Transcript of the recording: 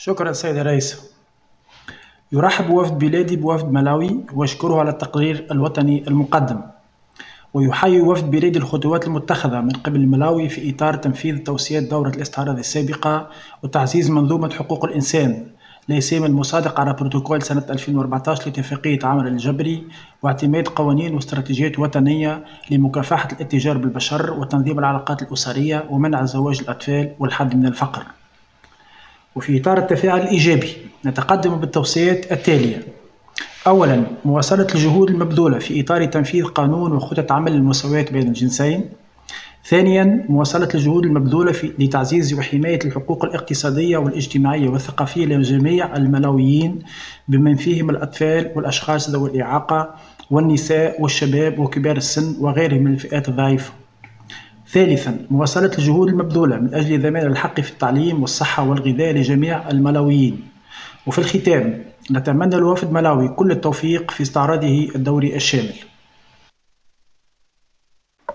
شكرا سيد الرئيس. يرحب وفد بلادي بوفد ملاوي ويشكره على التقرير الوطني المقدم، ويحيي وفد بلادي الخطوات المتخذة من قبل ملاوي في إطار تنفيذ توصيات دورة الاستعراض السابقة وتعزيز منظومة حقوق الإنسان، لا سيما المصادق على بروتوكول سنة 2014 لاتفاقية عمل الجبري، واعتماد قوانين واستراتيجيات وطنية لمكافحة الاتجار بالبشر وتنظيم العلاقات الأسرية ومنع زواج الأطفال والحد من الفقر. وفي إطار التفاعل الإيجابي نتقدم بالتوصيات التالية: أولاً، مواصلة الجهود المبذولة في إطار تنفيذ قانون وخطط عمل المساواة بين الجنسين. ثانياً، مواصلة الجهود المبذولة لتعزيز وحماية الحقوق الاقتصادية والاجتماعية والثقافية لجميع الملاويين بمن فيهم الأطفال والأشخاص ذوي الإعاقة والنساء والشباب وكبار السن وغيرهم من الفئات الضعيفة. ثالثاً، مواصلة الجهود المبذولة من أجل ضمان الحق في التعليم والصحة والغذاء لجميع الملاويين. وفي الختام، نتمنى لوفد ملاوي كل التوفيق في استعراضه الدوري الشامل.